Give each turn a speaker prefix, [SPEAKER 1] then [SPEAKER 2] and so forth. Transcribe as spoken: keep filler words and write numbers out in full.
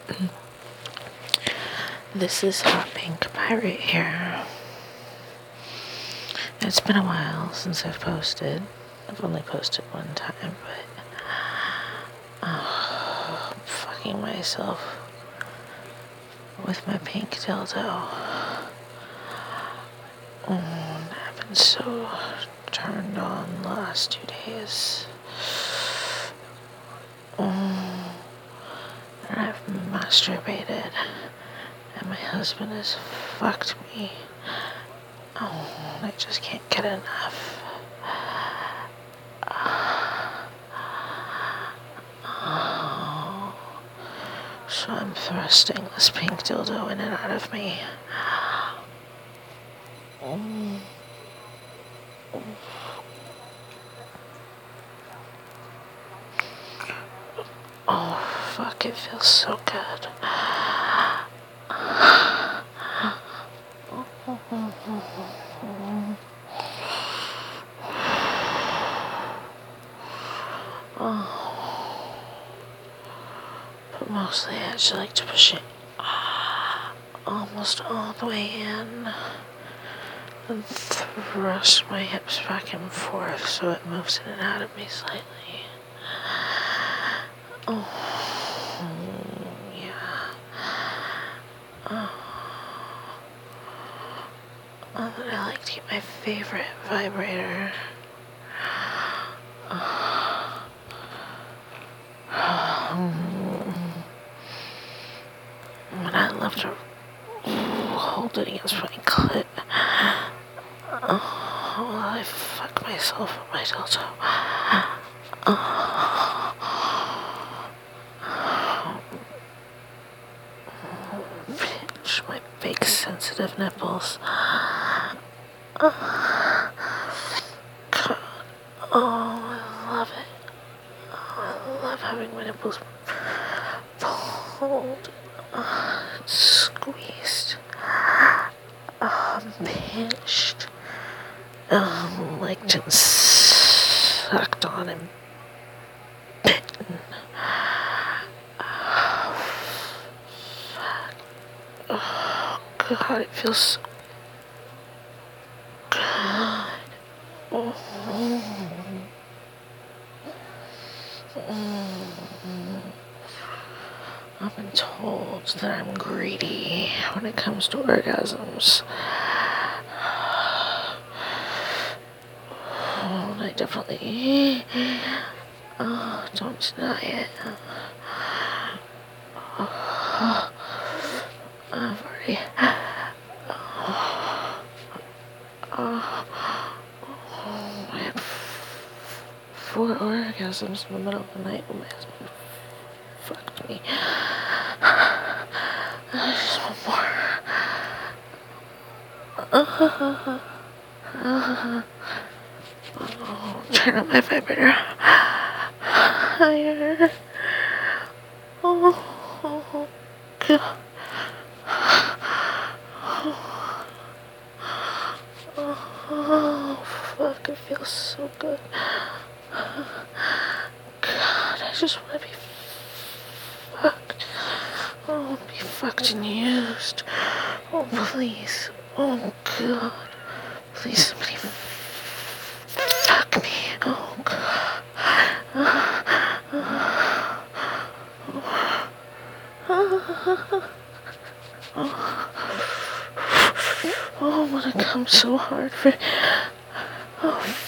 [SPEAKER 1] This is Hot Pink Pirate here. It's been a while since I've posted. I've only posted one time, but oh, I'm fucking myself with my pink dildo. Mm, I've been so turned on the last two days. Mm, and I've masturbated, and my husband has fucked me. Oh, I just can't get enough. Oh. So I'm thrusting this pink dildo in and out of me. Mm. Oh, fuck, it feels so good. Oh. But mostly I just like to push it almost all the way in and thrust my hips back and forth so it moves in and out of me slightly. Oh, yeah. Oh. Oh, then I like to get my favorite vibrator. Oh. And I love to hold it against my clit. Oh, well, I fuck myself with my dildo. Oh. Pinch my big sensitive nipples. Oh. God. Oh, I love it. Oh, I love having my nipples pulled, uh, squeezed, uh, pinched, um, licked and sucked on and bitten. Oh, fuck. Oh, God, it feels so good. Oh. Mm. I've been told that I'm greedy when it comes to orgasms. Oh, and I definitely oh, don't deny it. Oh, I've already oh, oh, oh, I had four orgasms in the middle of the night when my husband fucked me. I just want more. Uh, uh, oh, turn on my vibrator. Higher. Oh, oh, God. Oh, fuck, it feels so good. God, I just want to be fucked. Oh, be fucked and used. Oh, please. Oh, God. Please, somebody fuck me. Oh, God. Oh, I want to come so hard for... Oh,